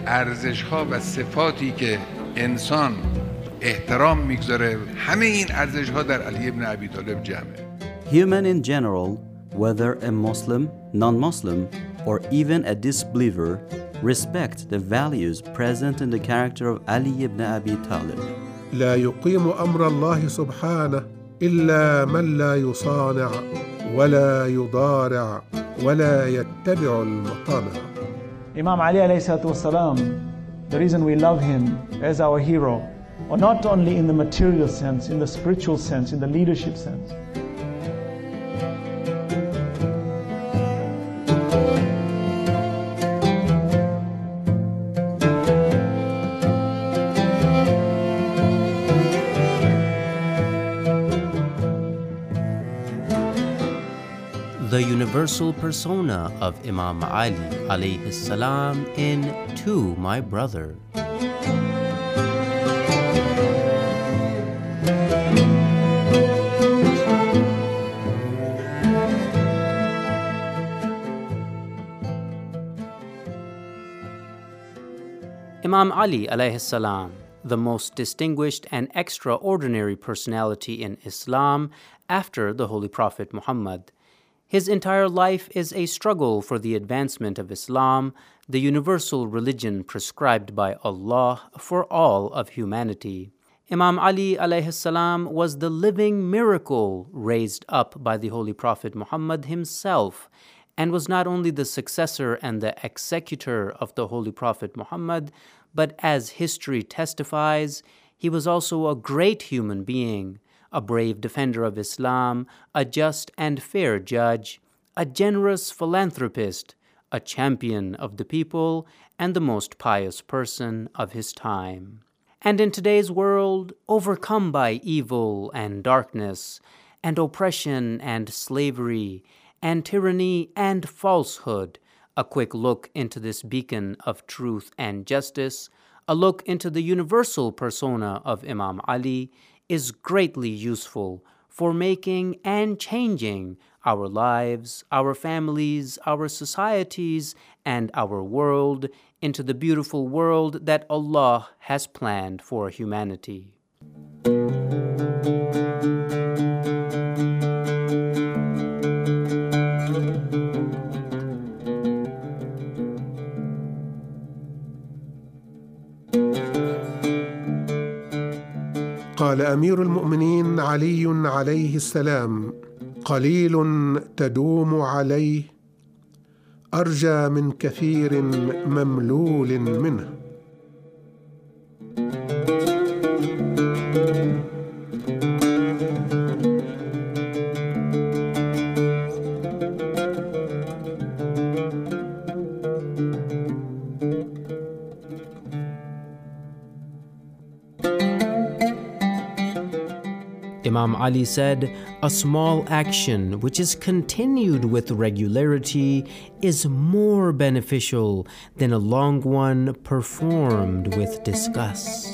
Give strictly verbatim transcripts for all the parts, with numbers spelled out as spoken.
ارزش‌ها و صفاتی که انسان احترام میگذاره، همه این ارزش‌ها در علی ابن ابی طالب جمعه. Human in general, whether a Muslim, non-Muslim, or even a disbeliever, respect the values present in the character of Ali ibn Abi Talib. لا يقيم أمر الله سبحانه إلا من لا يصانع ولا يضارع ولا يتبع المطامع. Imam Ali alayhi salatu wasalam, the reason we love him as our hero, or not only in the material sense, in the spiritual sense, in the leadership sense. The universal persona of Imam Ali alayhi salam in To My Brother. Imam Ali alayhi salam, the most distinguished and extraordinary personality in Islam after the Holy Prophet Muhammad. His entire life is a struggle for the advancement of Islam, the universal religion prescribed by Allah for all of humanity. Imam Ali alayhi salam was the living miracle raised up by the Holy Prophet Muhammad himself, and was not only the successor and the executor of the Holy Prophet Muhammad, but as history testifies, he was also a great human being, a brave defender of Islam, a just and fair judge, a generous philanthropist, a champion of the people, and the most pious person of his time. And in today's world, overcome by evil and darkness, and oppression and slavery, and tyranny and falsehood, a quick look into this beacon of truth and justice, a look into the universal persona of Imam Ali, is greatly useful for making and changing our lives, our families, our societies, and our world into the beautiful world that Allah has planned for humanity. قال أمير المؤمنين علي عليه السلام: قليل تدوم عليه أرجى من كثير مملول منه. Imam Ali said, "A small action which is continued with regularity is more beneficial than a long one performed with disgust."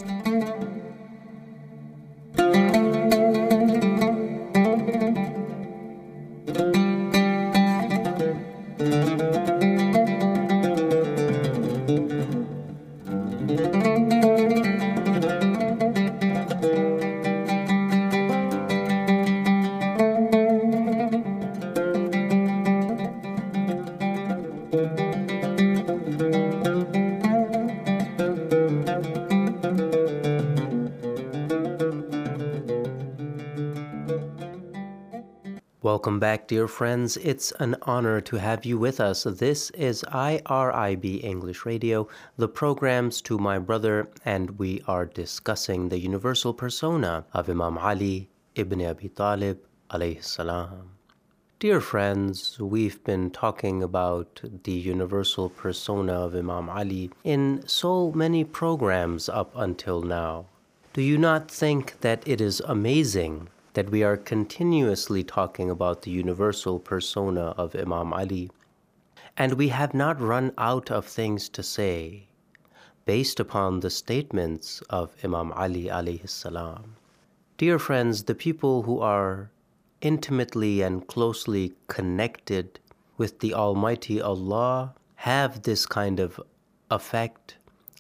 Welcome back, dear friends. It's an honor to have you with us. This is I R I B English Radio, the programs To My Brother, and we are discussing the universal persona of Imam Ali ibn Abi Talib alayhi salam. Dear friends, we've been talking about the universal persona of Imam Ali in so many programs up until now. Do you not think that it is amazing that we are continuously talking about the universal persona of Imam Ali, and we have not run out of things to say based upon the statements of Imam Ali alayhi salam? Dear friends, the people who are intimately and closely connected with the Almighty Allah have this kind of effect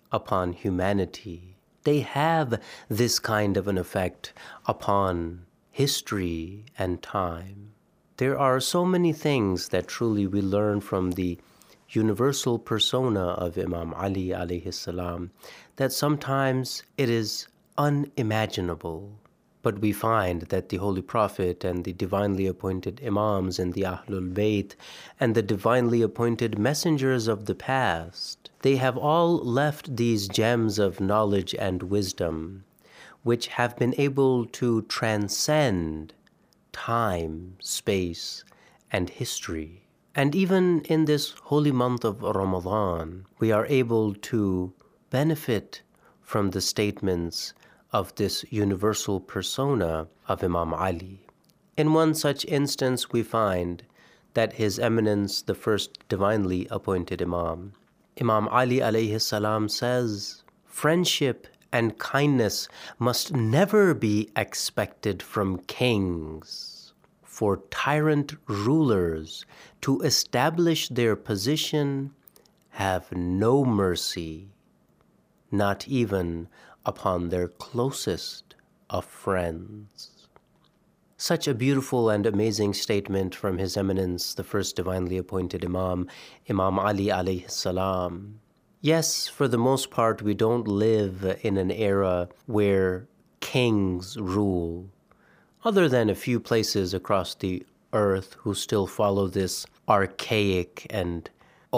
upon humanity. They have this kind of an effect upon history and time. There are so many things that truly we learn from the universal persona of Imam Ali alayhi salam that sometimes it is unimaginable. But we find that the Holy Prophet and the divinely appointed Imams and the Ahlul Bayt and the divinely appointed messengers of the past, they have all left these gems of knowledge and wisdom, which have been able to transcend time, space, and history. And even in this holy month of Ramadan, we are able to benefit from the statements of this universal persona of Imam Ali. In one such instance, we find that His Eminence, the first divinely appointed Imam, Imam Ali alayhi salam says, "Friendship and kindness must never be expected from kings, for tyrant rulers to establish their position have no mercy, not even upon their closest of friends." Such a beautiful and amazing statement from His Eminence, the first divinely appointed Imam, Imam Ali alayhi salam. Yes, for the most part, we don't live in an era where kings rule, other than a few places across the earth who still follow this archaic and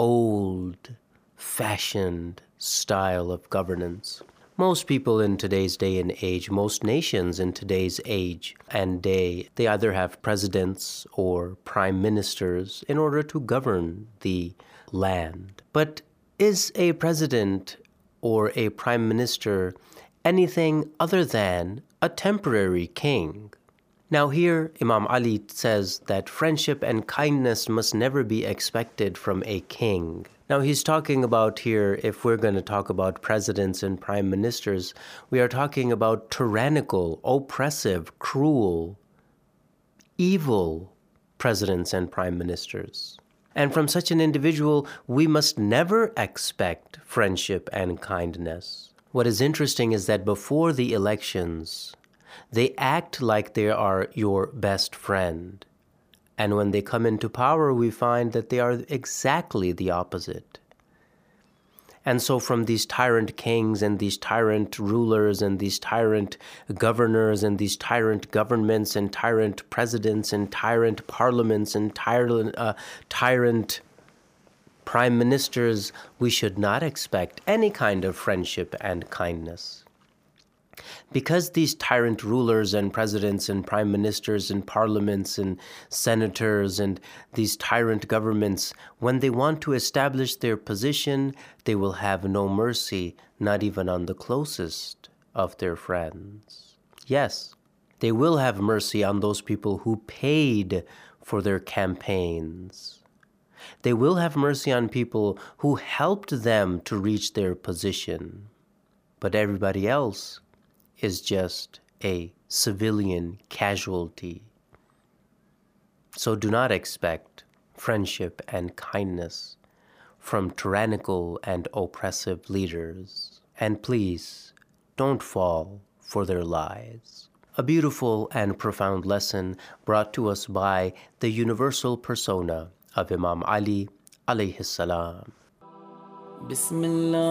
old-fashioned style of governance. Most people in today's day and age, most nations in today's age and day, they either have presidents or prime ministers in order to govern the land. But is a president or a prime minister anything other than a temporary king? Now here, Imam Ali says that friendship and kindness must never be expected from a king. Now he's talking about here, if we're going to talk about presidents and prime ministers, we are talking about tyrannical, oppressive, cruel, evil presidents and prime ministers. And from such an individual, we must never expect friendship and kindness. What is interesting is that before the elections, they act like they are your best friend. And when they come into power, we find that they are exactly the opposite. And so from these tyrant kings and these tyrant rulers and these tyrant governors and these tyrant governments and tyrant presidents and tyrant parliaments and tyrant, uh, tyrant prime ministers, we should not expect any kind of friendship and kindness. Because these tyrant rulers and presidents and prime ministers and parliaments and senators and these tyrant governments, when they want to establish their position, they will have no mercy, not even on the closest of their friends. Yes, they will have mercy on those people who paid for their campaigns. They will have mercy on people who helped them to reach their position. But everybody else is just a civilian casualty. So do not expect friendship and kindness from tyrannical and oppressive leaders. And please, don't fall for their lies. A beautiful and profound lesson brought to us by the universal persona of Imam Ali alayhi salam. بسم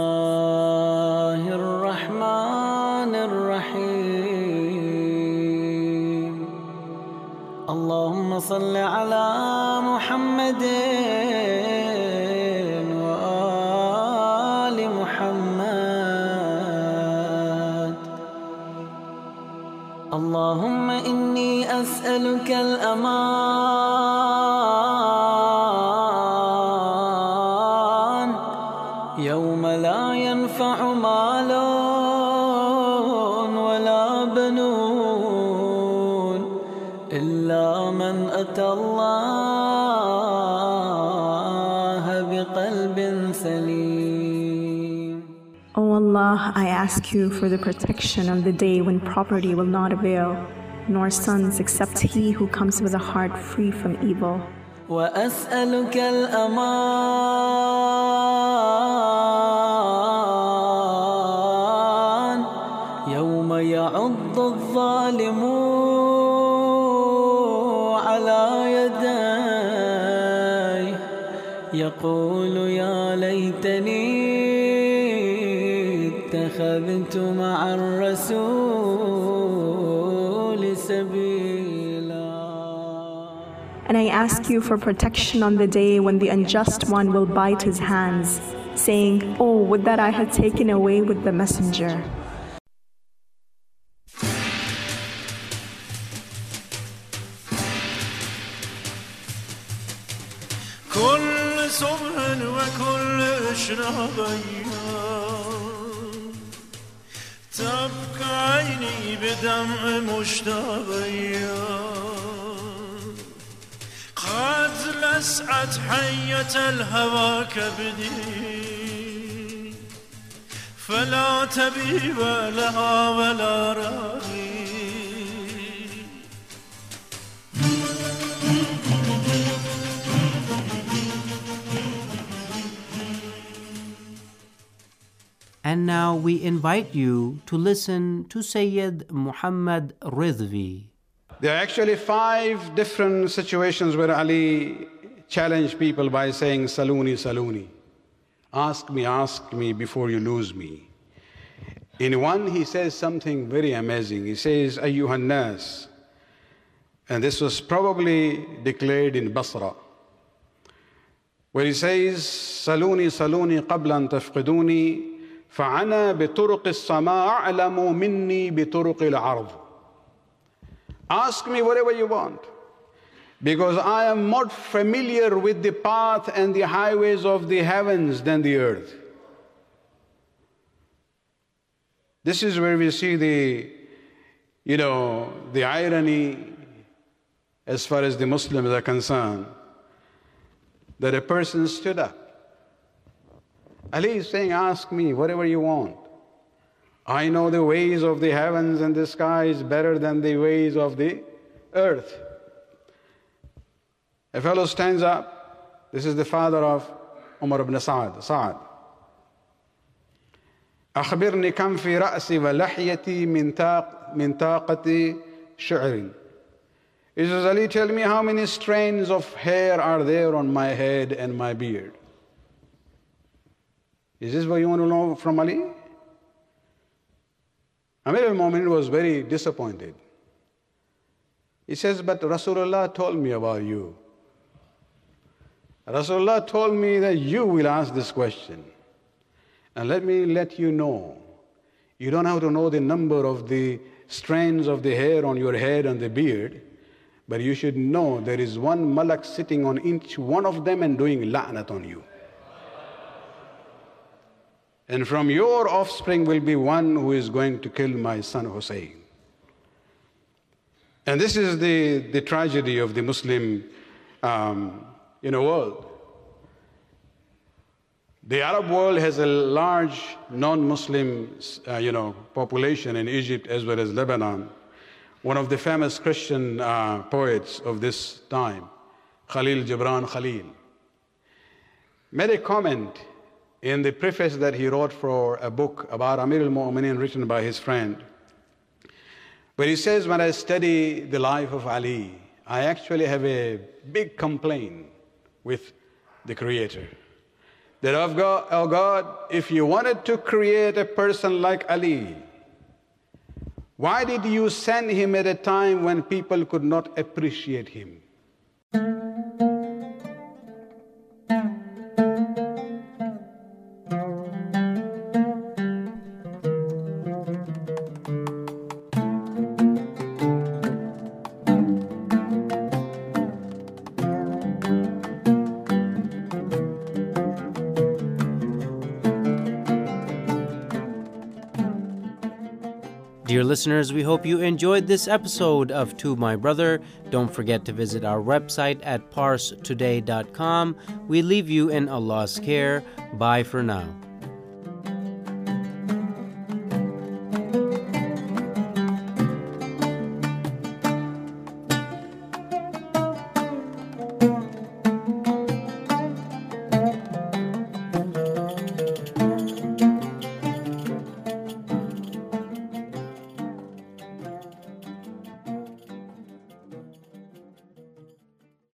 الله الرحمن الرحيم اللهم صل على محمد وآل محمد اللهم إني أسألك الأمان يوم لا ينفع مال ولا بنون إلا من أتى الله بقلب سليم. O Allah, I ask you for the protection of the day when property will not avail, nor sons except he who comes with a heart free from evil. وأسألك الأمان يوم يعض الظالم على يديه يقول يا ليتني اتخذت مع الرسول سبيلا. And I ask you for protection on the day when the unjust one will bite his hands, saying, "Oh, would that I had taken away with the messenger." كل صبح وكل إشراقية تبكى عيني بدمع مشتاقية قد لسعت حية الهوى كبدي فلا تبيب لها ولا راغي. And now we invite you to listen to Sayyid Muhammad Ridvi. There are actually five different situations where Ali challenged people by saying, Saluni, Saluni. Ask me, ask me before you lose me. In one, he says something very amazing. He says, Ayyuhan nas. And this was probably declared in Basra, where he says, Saluni, Saluni, qablan tafqiduni. فأنا بطرق السماء أعلم مني بطرق الأرض. Ask me whatever you want, because I am more familiar with the path and the highways of the heavens than the earth. This is where we see the, you know, the irony as far as the Muslims are concerned, that a person stood up. Ali is saying, ask me whatever you want. I know the ways of the heavens and the skies better than the ways of the earth. A fellow stands up. This is the father of Umar ibn Sa'ad. Sa'ad. أخبرني كم في رأسي ولحيتي من طاق من طاقة شعر. He says, Ali, tell me how many strands of hair are there on my head and my beard. Is this what you want to know from Ali? Amir al-Mu'minin was very disappointed. He says, but Rasulullah told me about you. Rasulullah told me that you will ask this question. And let me let you know, you don't have to know the number of the strands of the hair on your head and the beard, but you should know there is one malak sitting on each one of them and doing la'nat on you. And from your offspring will be one who is going to kill my son Hussein. And this is the, the tragedy of the Muslim um, you know, world. The Arab world has a large non-Muslim uh, you know, population in Egypt as well as Lebanon. One of the famous Christian uh, poets of this time, Khalil Gibran Khalil, made a comment in the preface that he wrote for a book about Amir al-Mu'minin written by his friend, where he says, when I study the life of Ali, I actually have a big complaint with the Creator. That, oh God, oh God, if you wanted to create a person like Ali, why did you send him at a time when people could not appreciate him? Dear listeners, we hope you enjoyed this episode of To My Brother. Don't forget to visit our website at parse today dot com. We leave you in Allah's care. Bye for now.